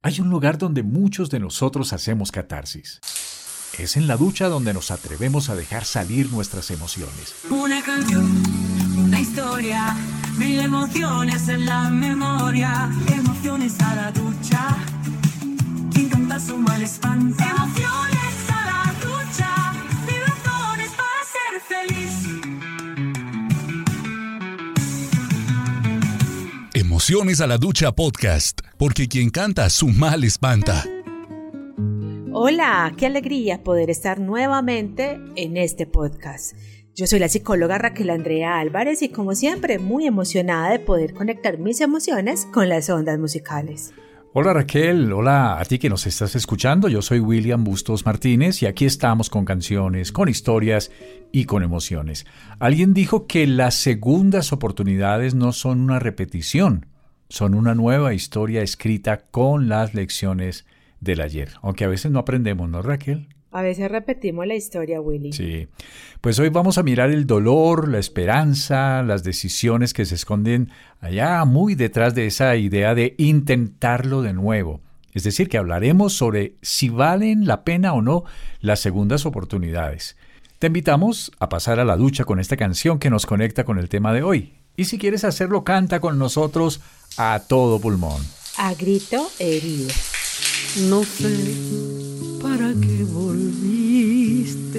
Hay un lugar donde muchos de nosotros hacemos catarsis. Es en la ducha donde nos atrevemos a dejar salir nuestras emociones. Una canción, una historia, 1000 emociones en la memoria. Emociones a la ducha, quien canta su mal espanta. Emociones a la ducha, 1000 razones para ser feliz. Emociones a la ducha podcast, porque quien canta su mal espanta. Hola, qué alegría poder estar nuevamente en este podcast. Yo soy la psicóloga Raquel Andrea Álvarez y como siempre muy emocionada de poder conectar mis emociones con las ondas musicales. Hola Raquel, hola a ti que nos estás escuchando. Yo soy William Bustos Martínez y aquí estamos con canciones, con historias y con emociones. Alguien dijo que las segundas oportunidades no son una repetición, son una nueva historia escrita con las lecciones del ayer. Aunque a veces no aprendemos, ¿no, Raquel? A veces repetimos la historia, Willy. Sí. Pues hoy vamos a mirar el dolor, la esperanza, las decisiones que se esconden allá muy detrás de esa idea de intentarlo de nuevo. Es decir, que hablaremos sobre si valen la pena o no las segundas oportunidades. Te invitamos a pasar a la ducha con esta canción que nos conecta con el tema de hoy. Y si quieres hacerlo, canta con nosotros a todo pulmón. A grito herido. No sé para qué volviste,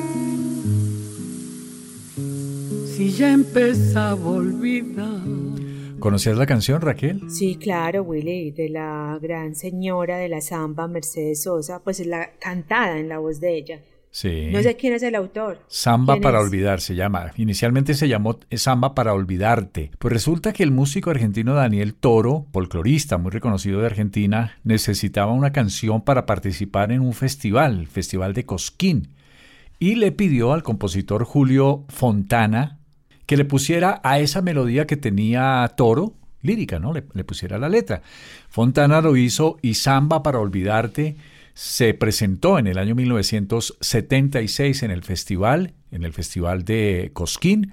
si ya empezaba a olvidar. ¿Conocías la canción, Raquel? Sí, claro, Willy, de la gran señora de la samba, Mercedes Sosa, pues es la cantada en la voz de ella. Sí. No sé quién es el autor. Samba para es? olvidar se llama. Inicialmente se llamó Samba para olvidarte. Pues resulta que el músico argentino Daniel Toro, folclorista muy reconocido de Argentina, necesitaba una canción para participar en un festival, el Festival de Cosquín. Y le pidió al compositor Julio Fontana que le pusiera a esa melodía que tenía Toro, lírica, ¿no? Le pusiera la letra. Fontana lo hizo y Samba para olvidarte se presentó en el año 1976 en el festival de Cosquín,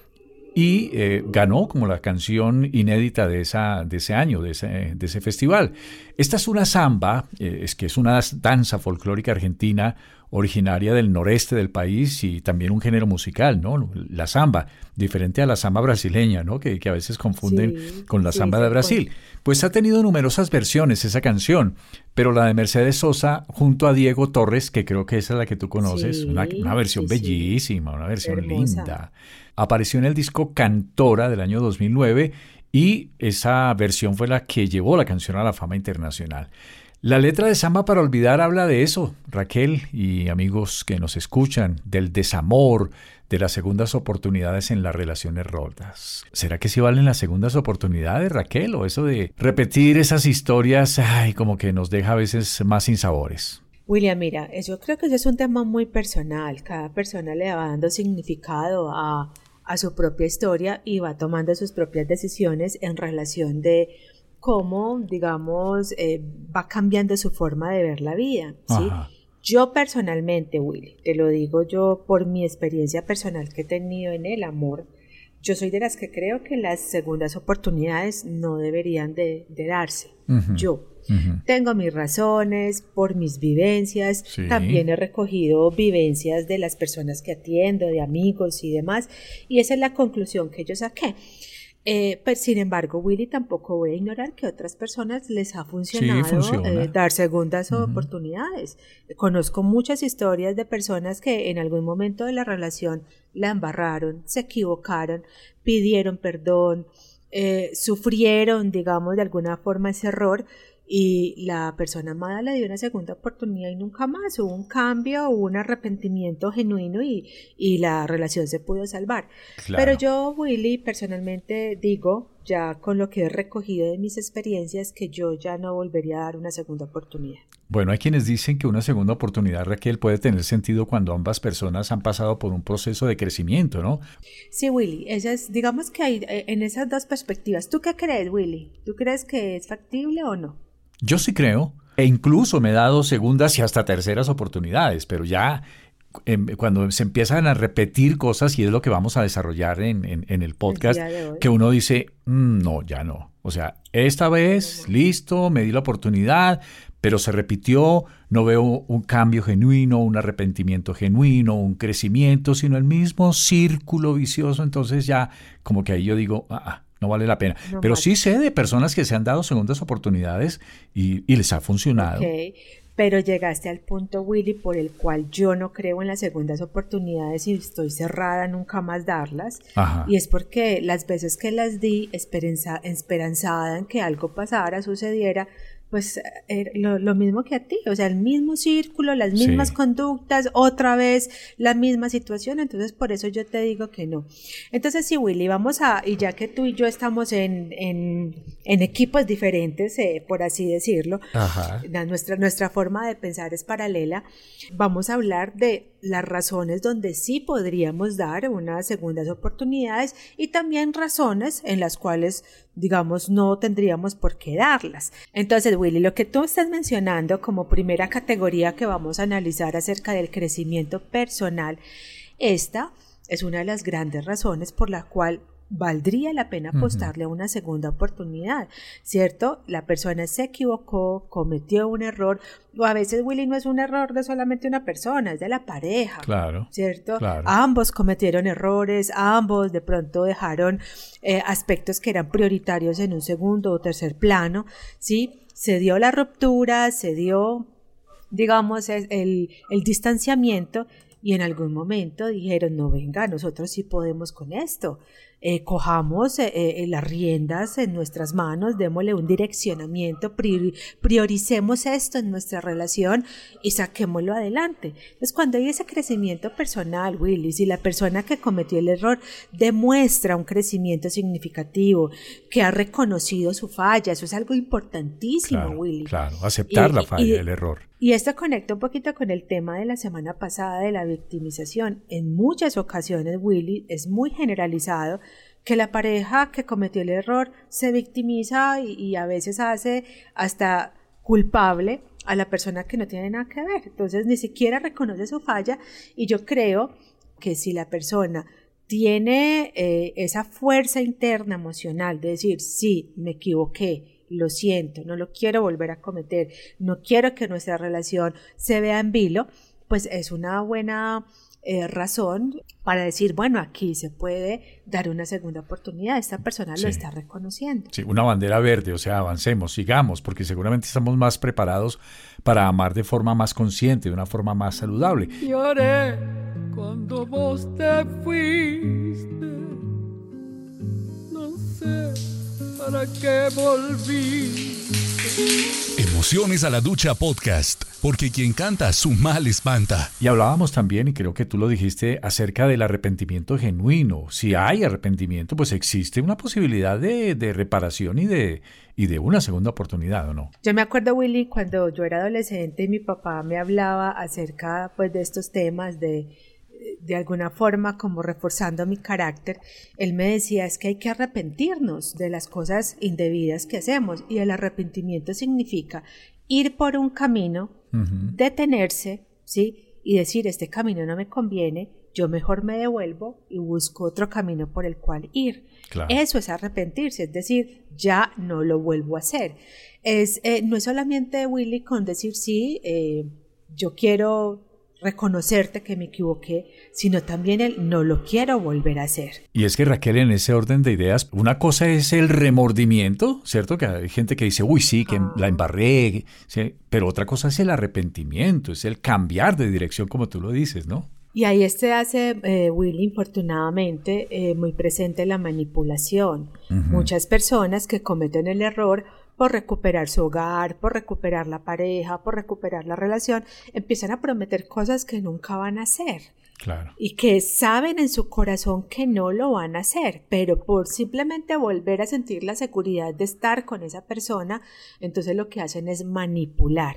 y ganó como la canción inédita de ese año, de ese festival. Esta es una samba, que es una danza folclórica argentina originaria del noreste del país y también un género musical, ¿no? La samba, diferente a la samba brasileña, ¿no? Que a veces confunden con la samba de Brasil. Pues ha tenido numerosas versiones esa canción, pero la de Mercedes Sosa junto a Diego Torres, que creo que esa es la que tú conoces, una versión bellísima, una versión hermosa, linda. Apareció en el disco Cantora del año 2009 y esa versión fue la que llevó la canción a la fama internacional. La letra de Samba para olvidar habla de eso, Raquel y amigos que nos escuchan, del desamor, de las segundas oportunidades en las relaciones rotas. ¿Será que sí valen las segundas oportunidades, Raquel? ¿O eso de repetir esas historias, como que nos deja a veces más sinsabores? William, mira, yo creo que ese es un tema muy personal. Cada persona le va dando significado a su propia historia y va tomando sus propias decisiones en relación de cómo, digamos, va cambiando su forma de ver la vida, ¿sí? Ajá. Yo personalmente, Willy, te lo digo yo por mi experiencia personal que he tenido en el amor, yo soy de las que creo que las segundas oportunidades no deberían de darse. Uh-huh. Yo tengo mis razones por mis vivencias, Sí. También he recogido vivencias de las personas que atiendo, de amigos y demás, y esa es la conclusión que yo saqué. Pero sin embargo, Willy, tampoco voy a ignorar que a otras personas les ha funcionado dar segundas oportunidades. Conozco muchas historias de personas que en algún momento de la relación la embarraron, se equivocaron, pidieron perdón, sufrieron, digamos, de alguna forma ese error, y la persona amada le dio una segunda oportunidad y nunca más hubo un cambio, hubo un arrepentimiento genuino y la relación se pudo salvar. Claro. Pero yo, Willy, personalmente digo, ya con lo que he recogido de mis experiencias, que yo ya no volvería a dar una segunda oportunidad. Bueno, hay quienes dicen que una segunda oportunidad, Raquel, puede tener sentido cuando ambas personas han pasado por un proceso de crecimiento, ¿no? Sí, Willy, digamos que hay en esas dos perspectivas. ¿Tú qué crees, Willy? ¿Tú crees que es factible o no? Yo sí creo, e incluso me he dado segundas y hasta terceras oportunidades, pero ya cuando se empiezan a repetir cosas, y es lo que vamos a desarrollar en el podcast, que uno dice, no, ya no. O sea, esta vez, listo, me di la oportunidad, pero se repitió, no veo un cambio genuino, un arrepentimiento genuino, un crecimiento, sino el mismo círculo vicioso. Entonces ya como que ahí yo digo, no vale la pena. No Pero vale. sí sé de personas que se han dado segundas oportunidades y les ha funcionado. Ok, pero llegaste al punto, Willy, por el cual yo no creo en las segundas oportunidades y estoy cerrada a nunca más darlas. Ajá. Y es porque las veces que las di, esperanzada en que algo pasara, sucediera, pues lo mismo que a ti, o sea, el mismo círculo, las mismas Sí. conductas, otra vez la misma situación. Entonces por eso yo te digo que no. Entonces sí, Willy, y ya que tú y yo estamos en equipos diferentes, por así decirlo, Ajá. nuestra forma de pensar es paralela, vamos a hablar de las razones donde sí podríamos dar unas segundas oportunidades y también razones en las cuales, digamos, no tendríamos por qué darlas. Entonces, Willy, lo que tú estás mencionando como primera categoría que vamos a analizar acerca del crecimiento personal, esta es una de las grandes razones por la cual valdría la pena apostarle a una segunda oportunidad, ¿cierto? La persona se equivocó, cometió un error, o a veces, Willy, no es un error de solamente una persona, es de la pareja, Claro. ¿cierto? Claro. Ambos cometieron errores, ambos de pronto dejaron aspectos que eran prioritarios en un segundo o tercer plano, ¿sí? Se dio la ruptura, se dio, digamos, el distanciamiento, y en algún momento dijeron, no, venga, nosotros sí podemos con esto, cojamos las riendas en nuestras manos, démosle un direccionamiento, prioricemos esto en nuestra relación y saquémoslo adelante. Entonces, cuando hay ese crecimiento personal, Willy, si la persona que cometió el error demuestra un crecimiento significativo, que ha reconocido su falla, eso es algo importantísimo, Claro, Willy. claro, aceptar la falla, el error. Y esto conecta un poquito con el tema de la semana pasada de la victimización. En muchas ocasiones, Willy, es muy generalizado que la pareja que cometió el error se victimiza y a veces hace hasta culpable a la persona que no tiene nada que ver. Entonces ni siquiera reconoce su falla, y yo creo que si la persona tiene esa fuerza interna emocional de decir, sí, me equivoqué, lo siento, no lo quiero volver a cometer, no quiero que nuestra relación se vea en vilo, pues es una buena razón para decir, bueno, aquí se puede dar una segunda oportunidad, esta persona lo está reconociendo. Sí, una bandera verde, o sea, avancemos, sigamos, porque seguramente estamos más preparados para amar de forma más consciente, de una forma más saludable. Lloré cuando vos te fuiste, no sé para qué volví. Emociones a la Ducha Podcast, porque quien canta su mal espanta. Y hablábamos también, y creo que tú lo dijiste, acerca del arrepentimiento genuino. Si hay arrepentimiento, pues existe una posibilidad de reparación y de una segunda oportunidad, ¿o no? Yo me acuerdo, Willy, cuando yo era adolescente y mi papá me hablaba acerca, pues, de estos temas de alguna forma como reforzando mi carácter, él me decía, es que hay que arrepentirnos de las cosas indebidas que hacemos, y el arrepentimiento significa ir por un camino, detenerse, ¿sí? Y decir, este camino no me conviene, yo mejor me devuelvo y busco otro camino por el cual ir. Claro. Eso es arrepentirse, es decir, ya no lo vuelvo a hacer. No es solamente, Willy, con decir sí, yo quiero reconocerte que me equivoqué, sino también el no lo quiero volver a hacer. Y es que, Raquel, en ese orden de ideas, una cosa es el remordimiento, ¿cierto? Que hay gente que dice, uy, sí, que la embarré, ¿sí? Pero otra cosa es el arrepentimiento, es el cambiar de dirección, como tú lo dices, ¿no? Y ahí hace, Willy, infortunadamente, muy presente la manipulación. Muchas personas que cometen el error por recuperar su hogar, por recuperar la pareja, por recuperar la relación, empiezan a prometer cosas que nunca van a hacer. Claro. Y que saben en su corazón que no lo van a hacer, pero por simplemente volver a sentir la seguridad de estar con esa persona, entonces lo que hacen es manipular.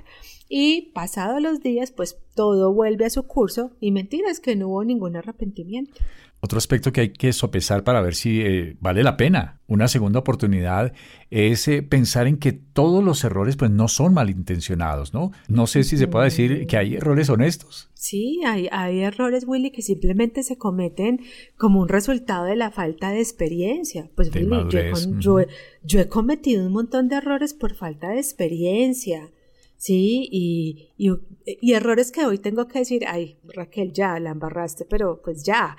y pasados los días pues todo vuelve a su curso y mentira es que no hubo ningún arrepentimiento. Otro aspecto que hay que sopesar para ver si vale la pena una segunda oportunidad es pensar en que todos los errores pues no son malintencionados, ¿no? No sé si se puede decir que hay errores honestos. Sí, hay errores, Willy, que simplemente se cometen como un resultado de la falta de experiencia. Pues De Willy, madurez. yo he cometido un montón de errores por falta de experiencia. Sí, y errores que hoy tengo que decir, ay, Raquel, ya la embarraste, pero pues ya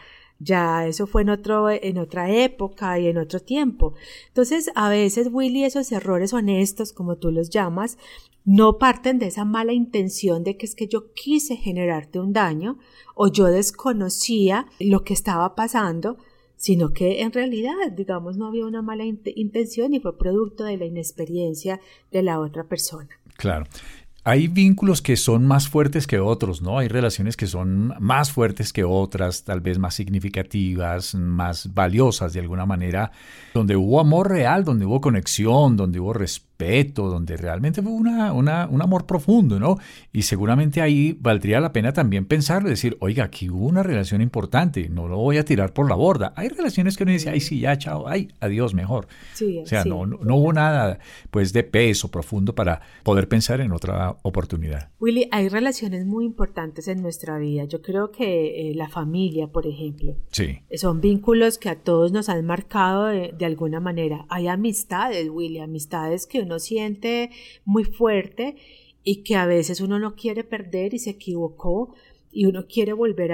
eso fue en otra época y en otro tiempo. Entonces, a veces, Willy, esos errores honestos, como tú los llamas, no parten de esa mala intención de que es que yo quise generarte un daño o yo desconocía lo que estaba pasando, sino que en realidad, digamos, no había una mala intención y fue producto de la inexperiencia de la otra persona. Claro. Hay vínculos que son más fuertes que otros, ¿no? Hay relaciones que son más fuertes que otras, tal vez más significativas, más valiosas de alguna manera, donde hubo amor real, donde hubo conexión, donde hubo respeto, donde realmente fue un amor profundo, ¿no? Y seguramente ahí valdría la pena también pensarlo, decir, oiga, aquí hubo una relación importante, no lo voy a tirar por la borda. Hay relaciones que uno dice, ay, sí, ya, chao, ay, adiós, mejor. Sí, O sea, sí. no hubo nada, pues, de peso profundo para poder pensar en otra oportunidad. Willy, hay relaciones muy importantes en nuestra vida. Yo creo que la familia, por ejemplo, Sí. son vínculos que a todos nos han marcado de alguna manera. Hay amistades, Willy, amistades que uno siente muy fuerte y que a veces uno no quiere perder y se equivocó y uno quiere volver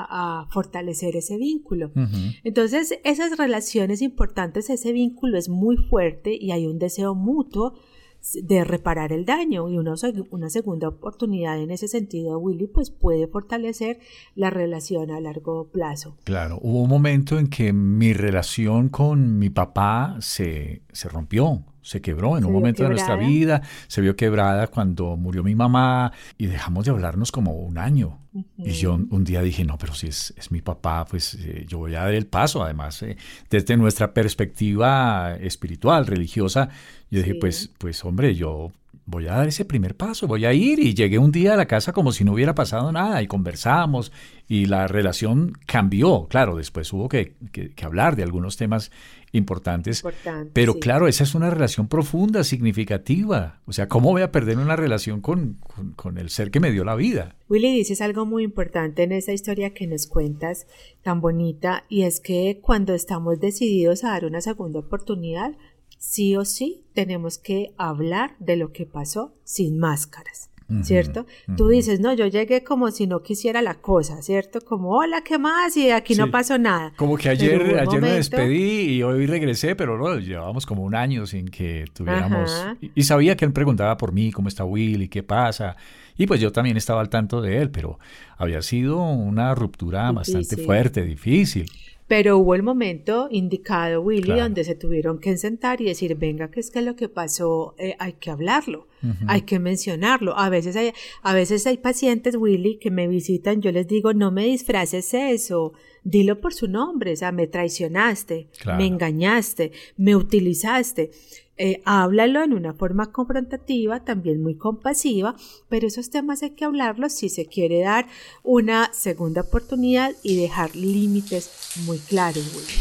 a fortalecer ese vínculo. Uh-huh. Entonces, esas relaciones importantes, ese vínculo es muy fuerte y hay un deseo mutuo de reparar el daño y una segunda oportunidad en ese sentido, Willy, pues puede fortalecer la relación a largo plazo. Claro, hubo un momento en que mi relación con mi papá se rompió, se quebró en un momento de nuestra vida, se vio quebrada cuando murió mi mamá y dejamos de hablarnos como un año. Uh-huh. Y yo un día dije, no, pero si es mi papá, pues yo voy a dar el paso. Además, desde nuestra perspectiva espiritual, religiosa, yo dije, pues hombre, yo voy a dar ese primer paso, voy a ir. Y llegué un día a la casa como si no hubiera pasado nada y conversamos y la relación cambió. Claro, después hubo que hablar de algunos temas importantes, pero sí. Claro, esa es una relación profunda, significativa. O sea, ¿cómo voy a perder una relación con el ser que me dio la vida? Willy, dices algo muy importante en esa historia que nos cuentas, tan bonita, y es que cuando estamos decididos a dar una segunda oportunidad, sí o sí tenemos que hablar de lo que pasó sin máscaras. ¿Cierto? Uh-huh. Tú dices, no, yo llegué como si no quisiera la cosa, ¿cierto? Como, hola, ¿qué más? Y aquí no pasó nada. Como que ayer me despedí y hoy regresé, pero no, llevábamos como un año sin que tuviéramos... Y sabía que él preguntaba por mí, ¿cómo está Willy? ¿Qué pasa? Y pues yo también estaba al tanto de él, pero había sido una ruptura bastante fuerte, difícil. Pero hubo el momento indicado, Willy, donde se tuvieron que sentar y decir, venga, que es que lo que pasó hay que hablarlo, hay que mencionarlo. A veces hay pacientes, Willy, que me visitan, yo les digo, no me disfraces eso, dilo por su nombre, o sea, me traicionaste, me engañaste, me utilizaste. Háblalo en una forma confrontativa, también muy compasiva, pero esos temas hay que hablarlos si se quiere dar una segunda oportunidad y dejar límites muy claros.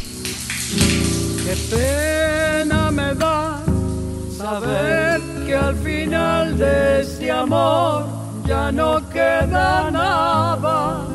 Qué pena me da saber que al final de este amor ya no queda nada.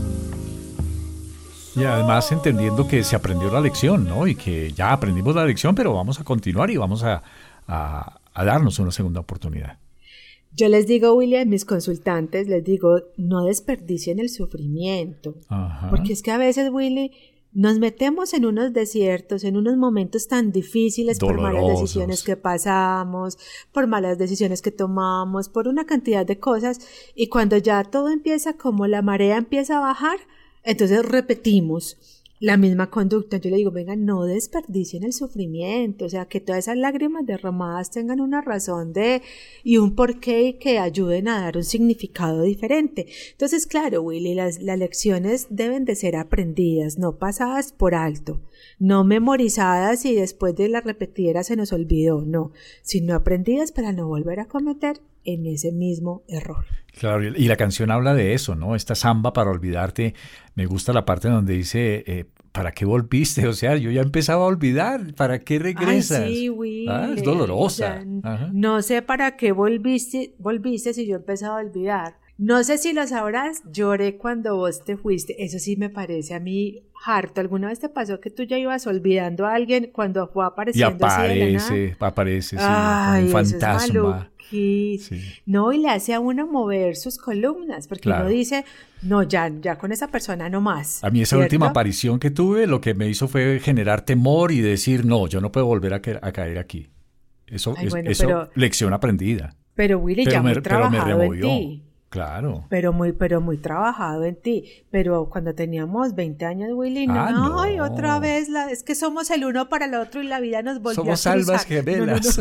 Y además entendiendo que se aprendió la lección, ¿no? Y que ya aprendimos la lección, pero vamos a continuar y vamos a darnos una segunda oportunidad. Yo les digo, Willy, a mis consultantes, les digo, no desperdicien el sufrimiento. Ajá. Porque es que a veces, Willy, nos metemos en unos desiertos, en unos momentos tan difíciles por malas decisiones que pasamos, por malas decisiones que tomamos, por una cantidad de cosas. Y cuando ya todo empieza, como la marea empieza a bajar, entonces repetimos la misma conducta. Yo le digo, venga, no desperdicien el sufrimiento, o sea, que todas esas lágrimas derramadas tengan una razón y un porqué y que ayuden a dar un significado diferente. Entonces, claro, Willy, las lecciones deben de ser aprendidas, no pasadas por alto, no memorizadas y después de la repetidera se nos olvidó, no, sino aprendidas para no volver a cometer en ese mismo error. Claro, y la canción habla de eso, ¿no? Esta samba para olvidarte. Me gusta la parte donde dice, ¿para qué volviste? O sea, yo ya empezaba a olvidar, ¿para qué regresas? Ay, sí, Willy. Es dolorosa. O sea, no sé para qué volviste si yo empezaba a olvidar. No sé si lo sabrás, lloré cuando vos te fuiste. Eso sí me parece a mí harto. ¿Alguna vez te pasó que tú ya ibas olvidando a alguien cuando fue apareciendo? Y aparece, sí, ay, un fantasma. Sí. No, y le hace a uno mover sus columnas, porque uno dice, no, ya con esa persona no más. A mí esa última aparición que tuve, lo que me hizo fue generar temor y decir, no, yo no puedo volver a caer aquí. Eso, lección aprendida. Pero Willy, ya muy trabajado en removió. ti. Claro. Pero muy trabajado en ti. Pero cuando teníamos 20 años, Willy, no. Ay, otra vez, es que somos el uno para el otro y la vida nos volvió somos a cruzar. Somos almas gemelas.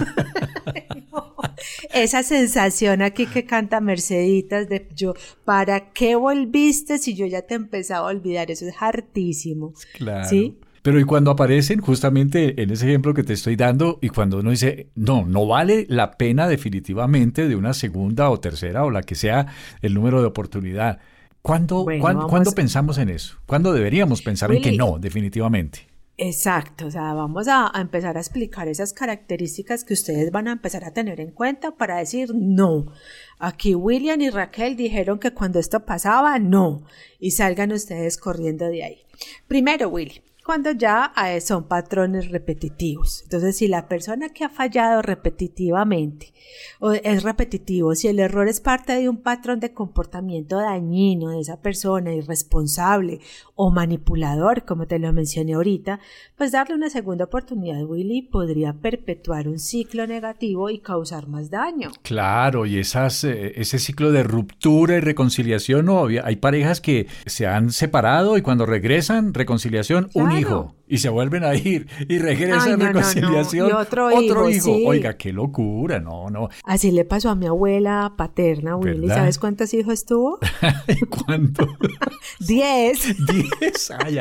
No. Esa sensación aquí que canta Merceditas de yo, ¿para qué volviste si yo ya te empezaba a olvidar? Eso es hartísimo. Claro. ¿Sí? Pero y cuando aparecen, justamente en ese ejemplo que te estoy dando, y cuando uno dice, no vale la pena definitivamente de una segunda o tercera o la que sea el número de oportunidad. ¿Cuándo pensamos en eso? ¿Cuándo deberíamos pensar en que no, definitivamente? Exacto, o sea, vamos a empezar a explicar esas características que ustedes van a empezar a tener en cuenta para decir no. Aquí William y Raquel dijeron que cuando esto pasaba, no. Y salgan ustedes corriendo de ahí. Primero, Willy, cuando ya son patrones repetitivos. Entonces, si la persona que ha fallado repetitivamente o es repetitivo, si el error es parte de un patrón de comportamiento dañino de esa persona, irresponsable o manipulador, como te lo mencioné ahorita, pues darle una segunda oportunidad, Willy, podría perpetuar un ciclo negativo y causar más daño. Claro, y ese ciclo de ruptura y reconciliación, no, hay parejas que se han separado y cuando regresan, reconciliación, claro. Un hijo, y se vuelven a ir y regresan, reconciliación, Y otro hijo. Sí. Oiga, qué locura, no. Así le pasó a mi abuela paterna, Willy. ¿Verdad? ¿Sabes cuántos hijos tuvo? ¿Cuánto? 10. 10, ay.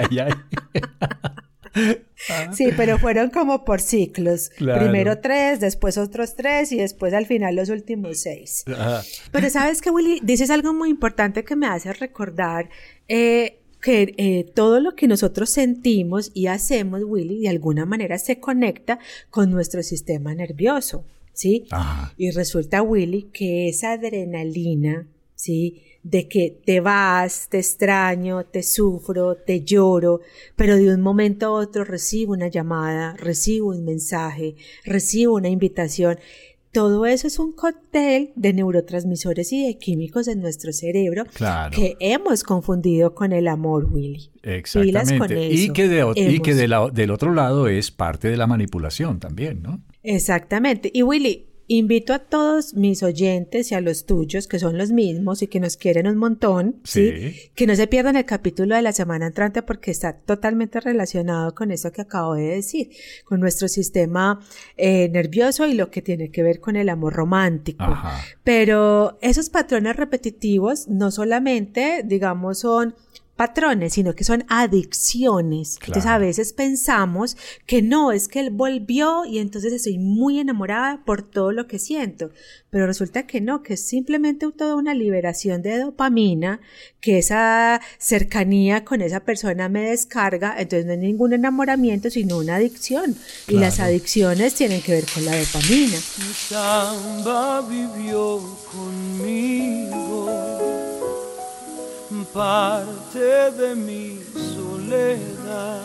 Sí, pero fueron como por ciclos. Claro. Primero 3, después otros 3 y después al final los últimos 6. Ajá. Pero ¿sabes qué, Willy? Dices algo muy importante que me hace recordar que todo lo que nosotros sentimos y hacemos, Willy, de alguna manera se conecta con nuestro sistema nervioso, ¿sí? Ajá. Y resulta, Willy, que esa adrenalina, ¿sí?, de que te vas, te extraño, te sufro, te lloro, pero de un momento a otro recibo una llamada, recibo un mensaje, recibo una invitación. Todo eso es un cóctel de neurotransmisores y de químicos en nuestro cerebro, claro, que hemos confundido con el amor, Willy. Exactamente. Con eso. Y que del otro lado es parte de la manipulación también, ¿no? Exactamente. Y Willy, invito a todos mis oyentes y a los tuyos, que son los mismos y que nos quieren un montón, ¿sí? Que no se pierdan el capítulo de la semana entrante porque está totalmente relacionado con eso que acabo de decir, con nuestro sistema nervioso y lo que tiene que ver con el amor romántico. Ajá. Pero esos patrones repetitivos no solamente, digamos, son patrones, sino que son adicciones. Claro. Entonces a veces pensamos que no, es que él volvió y entonces estoy muy enamorada por todo lo que siento, pero resulta que no, que es simplemente toda una liberación de dopamina, que esa cercanía con esa persona me descarga, entonces no hay ningún enamoramiento sino una adicción. Claro. Y las adicciones tienen que ver con la dopamina. Mi samba vivió conmigo, parte de mi soledad.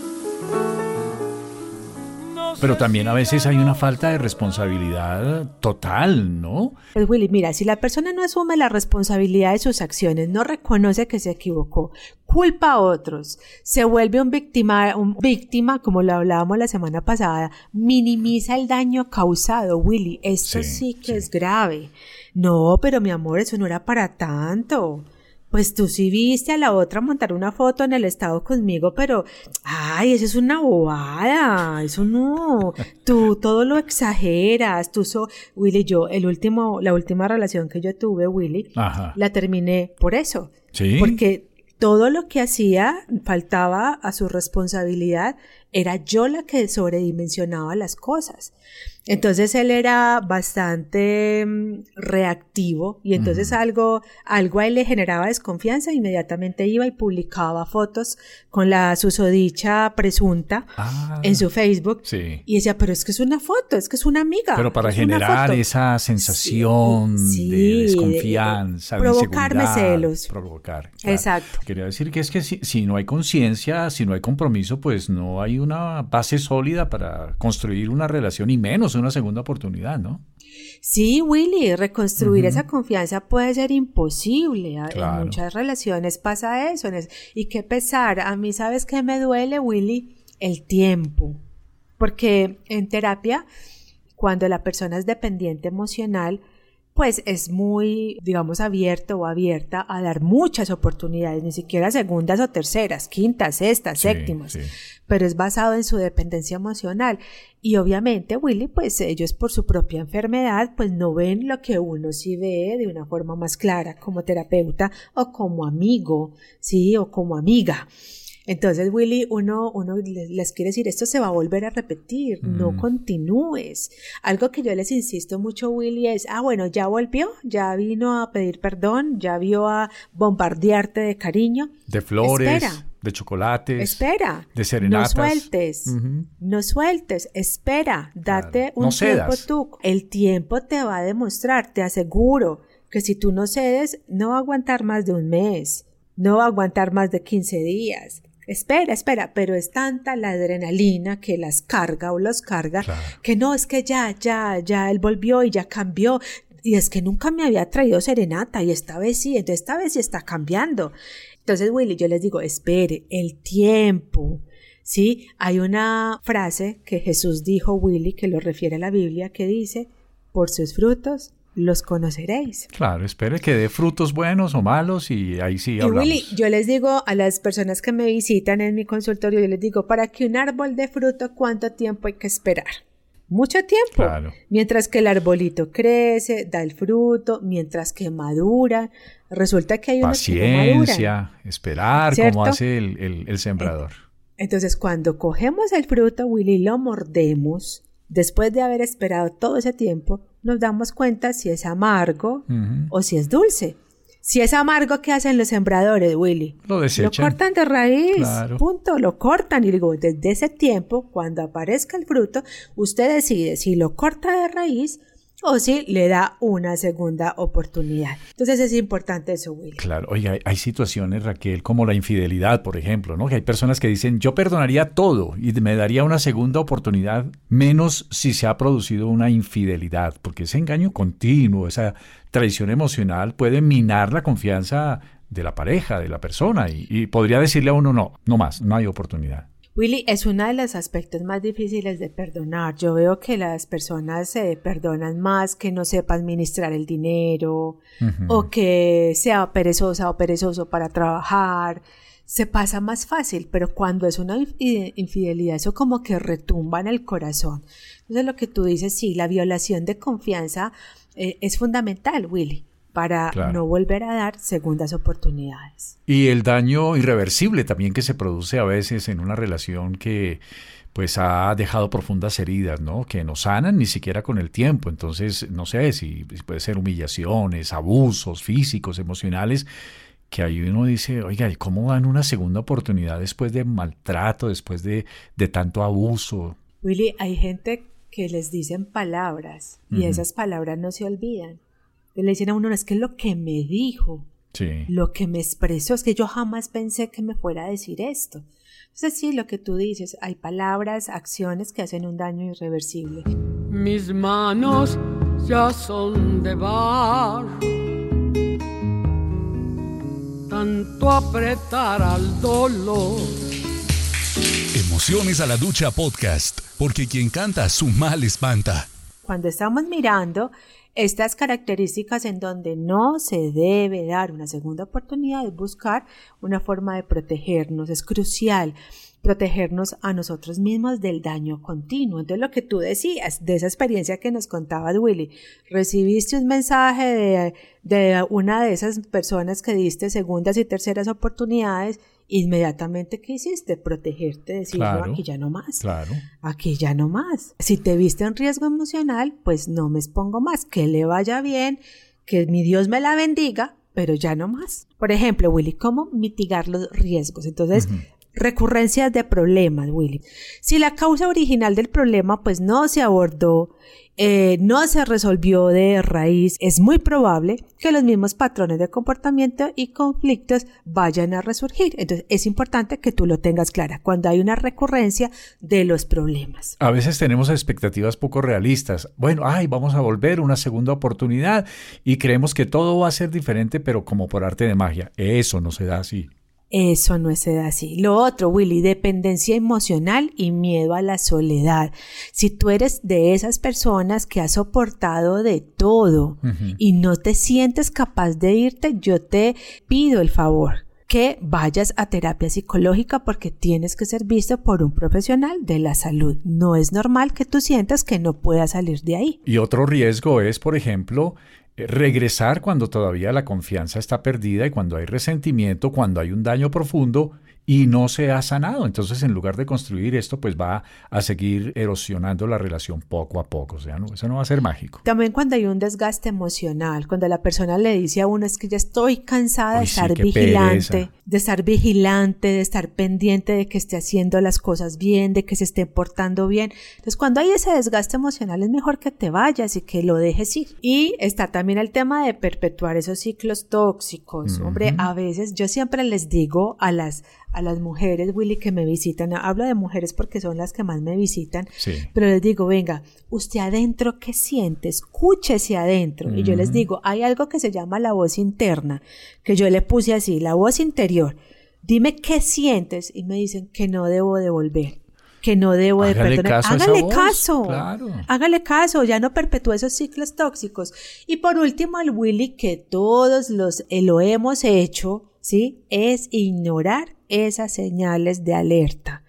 Pero también a veces hay una falta de responsabilidad total, ¿no? Pues Willy, mira, si la persona no asume la responsabilidad de sus acciones, no reconoce que se equivocó, culpa a otros, se vuelve un víctima, como lo hablábamos la semana pasada, minimiza el daño causado, Willy, esto sí que es grave. No, pero mi amor, eso no era para tanto. Pues tú sí viste a la otra montar una foto en el estado conmigo, pero, ay, eso es una bobada, eso no, tú todo lo exageras, Willy, la última relación que yo tuve, Willy, ajá, la terminé por eso, ¿sí? Porque todo lo que hacía faltaba a su responsabilidad era yo la que sobredimensionaba las cosas. Entonces él era bastante reactivo y entonces algo a él le generaba desconfianza, inmediatamente iba y publicaba fotos con la susodicha presunta en su Facebook y decía, pero es que es una foto, es que es una amiga. Pero para generar esa sensación de desconfianza, de provocarme inseguridad, celos. Provocar. Claro. Exacto. Quería decir que es que si no hay conciencia, si no hay compromiso, pues no hay una base sólida para construir una relación y menos una segunda oportunidad, ¿no? Sí, Willy, reconstruir esa confianza puede ser imposible. Claro. En muchas relaciones pasa eso. Y qué pesar. A mí, ¿sabes qué me duele, Willy? El tiempo. Porque en terapia, cuando la persona es dependiente emocional, pues es muy, digamos, abierto o abierta a dar muchas oportunidades, ni siquiera segundas o terceras, quintas, sextas, séptimas, pero es basado en su dependencia emocional. Y obviamente, Willy, pues ellos por su propia enfermedad, pues no ven lo que uno sí ve de una forma más clara como terapeuta o como amigo, ¿sí? O como amiga. Entonces, Willy, uno les quiere decir, esto se va a volver a repetir, no continúes. Algo que yo les insisto mucho, Willy, es, bueno, ya volvió, ya vino a pedir perdón, ya vio a bombardearte de cariño. De flores, espera, de chocolates, espera, de serenatas. No sueltes, espera, date un tiempo tú. El tiempo te va a demostrar, te aseguro, que si tú no cedes, no va a aguantar más de un mes, no va a aguantar más de 15 días. Espera, pero es tanta la adrenalina que las carga o los carga, que no, es que ya él volvió y ya cambió, y es que nunca me había traído serenata, y esta vez sí, entonces esta vez sí está cambiando. Entonces, Willy, yo les digo, espere, el tiempo, ¿sí? Hay una frase que Jesús dijo, Willy, que lo refiere a la Biblia, que dice, por sus frutos los conoceréis. Claro, espere que dé frutos buenos o malos y ahí sí hablamos. Y Willy, yo les digo a las personas que me visitan en mi consultorio, yo les digo, para que un árbol dé fruto, ¿cuánto tiempo hay que esperar? Mucho tiempo. Claro. Mientras que el arbolito crece, da el fruto, mientras que madura, resulta que hay unos que no maduran. Paciencia, esperar, ¿cierto? Como hace el sembrador. Entonces, cuando cogemos el fruto, Willy, lo mordemos, después de haber esperado todo ese tiempo, nos damos cuenta si es amargo o si es dulce. Si es amargo, ¿qué hacen los sembradores, Willy? Lo desechan. Lo cortan de raíz, claro. Punto, lo cortan. Y digo, desde ese tiempo, cuando aparezca el fruto, usted decide si lo corta de raíz o si le da una segunda oportunidad. Entonces es importante eso, Willy. Claro, oiga, hay situaciones, Raquel, como la infidelidad, por ejemplo, ¿no? Que hay personas que dicen, yo perdonaría todo y me daría una segunda oportunidad, menos si se ha producido una infidelidad, porque ese engaño continuo, esa traición emocional puede minar la confianza de la pareja, de la persona, y podría decirle a uno, no más, no hay oportunidad. Willy, es uno de los aspectos más difíciles de perdonar. Yo veo que las personas se perdonan más que no sepa administrar el dinero o que sea perezosa o perezoso para trabajar. Se pasa más fácil, pero cuando es una infidelidad, eso como que retumba en el corazón. Entonces lo que tú dices, sí, la violación de confianza es fundamental, Willy, para no volver a dar segundas oportunidades. Y el daño irreversible también que se produce a veces en una relación que pues ha dejado profundas heridas, ¿no? Que no sanan ni siquiera con el tiempo. Entonces, no sé si puede ser humillaciones, abusos físicos, emocionales, que ahí uno dice, oiga, ¿cómo dan una segunda oportunidad después de maltrato, después de tanto abuso? Willy, hay gente que les dicen palabras y esas palabras no se olvidan. Le dicen a uno, es que lo que me dijo, lo que me expresó, es que yo jamás pensé que me fuera a decir esto. Entonces sí, lo que tú dices, hay palabras, acciones que hacen un daño irreversible. Mis manos ya son de barro, tanto apretar al dolor. Emociones a la Ducha Podcast, porque quien canta su mal espanta. Cuando estamos mirando estas características en donde no se debe dar una segunda oportunidad, es buscar una forma de protegernos. Es crucial protegernos a nosotros mismos del daño continuo. Entonces lo que tú decías, de esa experiencia que nos contabas, Willy, recibiste un mensaje de una de esas personas que diste segundas y terceras oportunidades inmediatamente, ¿qué hiciste? Protegerte, decir, Claro, no, aquí ya no más. claro. Aquí ya no más. Si te viste en riesgo emocional, pues no me expongo más. Que le vaya bien, que mi Dios me la bendiga, pero ya no más. Por ejemplo, Willy, ¿cómo mitigar los riesgos? Entonces, recurrencias de problemas, Willy. Si la causa original del problema pues no se abordó, no se resolvió de raíz, es muy probable que los mismos patrones de comportamiento y conflictos vayan a resurgir. Entonces es importante que tú lo tengas clara cuando hay una recurrencia de los problemas. A veces tenemos expectativas poco realistas. Bueno, vamos a volver una segunda oportunidad y creemos que todo va a ser diferente, pero como por arte de magia. Eso no se da así. Eso no se da así. Lo otro, Willy, dependencia emocional y miedo a la soledad. Si tú eres de esas personas que has soportado de todo y no te sientes capaz de irte, yo te pido el favor que vayas a terapia psicológica porque tienes que ser visto por un profesional de la salud. No es normal que tú sientas que no puedas salir de ahí. Y otro riesgo es, por ejemplo, regresar cuando todavía la confianza está perdida y cuando hay resentimiento, cuando hay un daño profundo y no se ha sanado. Entonces, en lugar de construir esto, pues va a seguir erosionando la relación poco a poco. O sea, eso no va a ser mágico. También cuando hay un desgaste emocional, cuando la persona le dice a uno, es que ya estoy cansada de estar vigilante, de estar pendiente de que esté haciendo las cosas bien, de que se esté portando bien. Entonces, cuando hay ese desgaste emocional, es mejor que te vayas y que lo dejes ir. Y está también el tema de perpetuar esos ciclos tóxicos. Hombre, a veces yo siempre les digo a las mujeres, Willy, que me visitan, hablo de mujeres porque son las que más me visitan, pero les digo, venga, usted adentro, ¿qué siente? Escúchese adentro. Y yo les digo, hay algo que se llama la voz interna, que yo le puse así, la voz interior. Dime qué sientes, y me dicen que no debo de volver, que no debo de perdonar. Hágale caso, claro. Hágale caso, ya no perpetúe esos ciclos tóxicos. Y por último, el Willy, que todos lo hemos hecho, ¿sí? Es ignorar esas señales de alerta.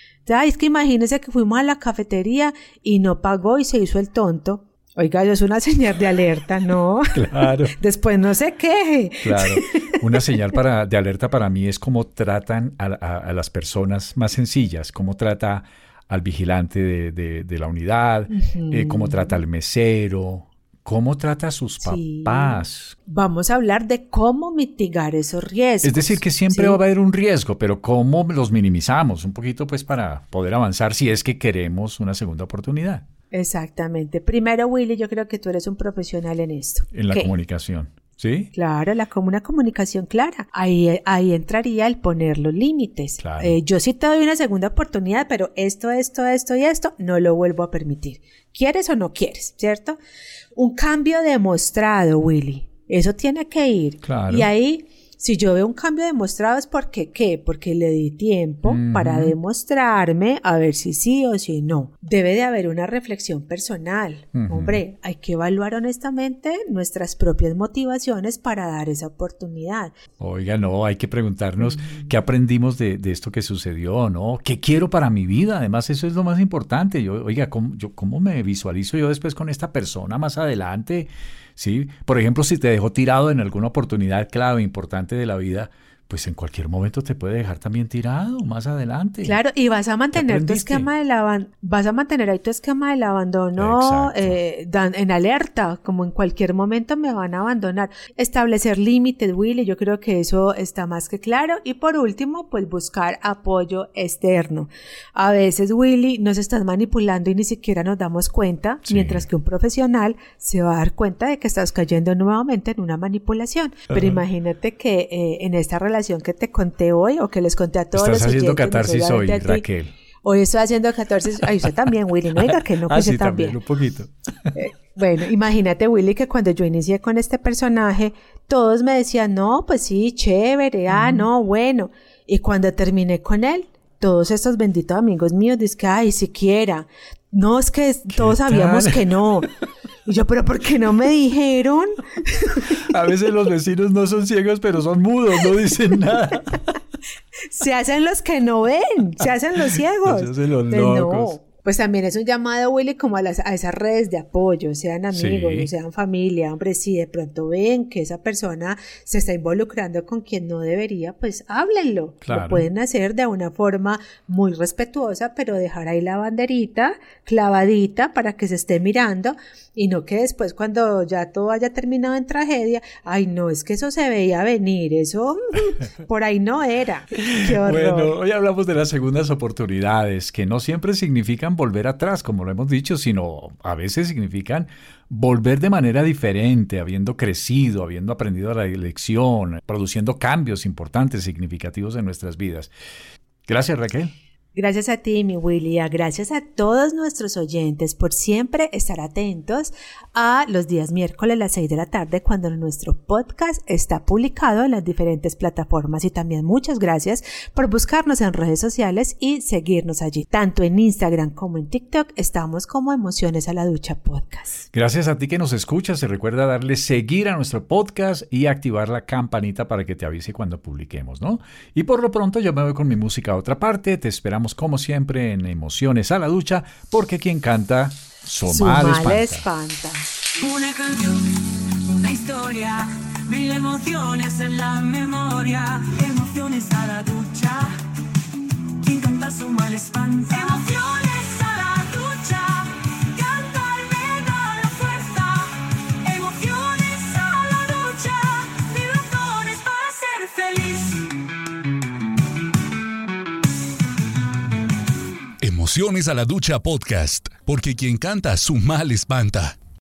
Es que imagínese que fuimos a la cafetería y no pagó y se hizo el tonto. Oiga, eso es una señal de alerta, ¿no? Claro. Después no se queje. Claro. Una señal de alerta para mí es cómo tratan a las personas más sencillas, cómo trata al vigilante de la unidad, cómo trata al mesero, cómo trata a sus papás. Vamos a hablar de cómo mitigar esos riesgos. Es decir, que siempre va a haber un riesgo, pero cómo los minimizamos un poquito pues para poder avanzar si es que queremos una segunda oportunidad. Exactamente. Primero, Willy, yo creo que tú eres un profesional en esto. En la comunicación, ¿sí? Claro, una comunicación clara. Ahí entraría el poner los límites. Claro. Yo sí te doy una segunda oportunidad, pero esto y esto no lo vuelvo a permitir. ¿Quieres o no quieres? ¿Cierto? Un cambio demostrado, Willy. Eso tiene que ir. Claro. Y ahí, si yo veo un cambio demostrado es porque ¿qué? Porque le di tiempo para demostrarme a ver si sí o si no. Debe de haber una reflexión personal. Hombre, hay que evaluar honestamente nuestras propias motivaciones para dar esa oportunidad. Oiga, no, hay que preguntarnos qué aprendimos de esto que sucedió, ¿no? ¿Qué quiero para mi vida? Además, eso es lo más importante. ¿Cómo me visualizo yo después con esta persona más adelante? ¿Sí? Por ejemplo, si te dejó tirado en alguna oportunidad clave, importante de la vida, pues en cualquier momento te puede dejar también tirado más adelante. Claro, y vas a mantener tu esquema vas a mantener ahí tu esquema del abandono en alerta, como en cualquier momento me van a abandonar. Establecer límites, Willy, yo creo que eso está más que claro. Y por último, pues buscar apoyo externo. A veces, Willy, nos estás manipulando y ni siquiera nos damos cuenta, mientras que un profesional se va a dar cuenta de que estás cayendo nuevamente en una manipulación. Pero imagínate que en esta relación que te conté hoy o que les conté a todos los oyentes. Estás haciendo catarsis hoy, Raquel. Hoy estoy haciendo catarsis. Ay, usted también, Willy. No diga que no, que usted también. Un poquito. Bueno, imagínate, Willy, que cuando yo inicié con este personaje, todos me decían, no, pues sí, chévere, no, bueno. Y cuando terminé con él, todos estos benditos amigos míos dicen que, ay, siquiera. No, es que todos sabíamos que no. Y yo, ¿pero por qué no me dijeron? A veces los vecinos no son ciegos, pero son mudos, no dicen nada. Se hacen los que no ven, se hacen los ciegos. Se hacen los locos. pues también es un llamado, Willy, como a esas redes de apoyo, sean amigos, Sí. sean familia. Hombre, si de pronto ven que esa persona se está involucrando con quien no debería, pues háblenlo. Claro. Lo pueden hacer de una forma muy respetuosa, pero dejar ahí la banderita clavadita para que se esté mirando y no que después cuando ya todo haya terminado en tragedia, ay no, es que eso se veía venir, eso por ahí no era. Qué horror. Bueno, hoy hablamos de las segundas oportunidades, que no siempre significan volver atrás, como lo hemos dicho, sino a veces significan volver de manera diferente, habiendo crecido, habiendo aprendido la lección, produciendo cambios importantes, significativos en nuestras vidas. Gracias, Raquel. Gracias a ti, mi Willy, gracias a todos nuestros oyentes por siempre estar atentos a los días miércoles a las 6 de la tarde cuando nuestro podcast está publicado en las diferentes plataformas y también muchas gracias por buscarnos en redes sociales y seguirnos allí. Tanto en Instagram como en TikTok estamos como Emociones a la Ducha Podcast. Gracias a ti que nos escuchas y recuerda darle seguir a nuestro podcast y activar la campanita para que te avise cuando publiquemos, ¿no? Y por lo pronto yo me voy con mi música a otra parte, te esperamos como siempre en Emociones a la Ducha, porque quien canta, su mal espanta. Una canción, una historia, 1000 emociones en la memoria. Emociones a la ducha, quien canta su mal espanta. Emociones a la ducha, cantar me da la fuerza. Emociones a la ducha, 1000 razones para ser feliz. Emociones a la Ducha Podcast, porque quien canta su mal espanta.